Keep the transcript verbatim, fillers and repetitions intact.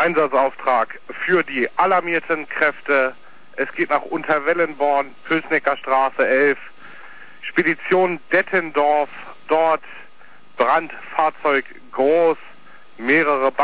Einsatzauftrag für die alarmierten Kräfte. Es geht nach Unterwellenborn, Pülsnecker Straße elf, Spedition Dettendorf, dort Brandfahrzeug groß, mehrere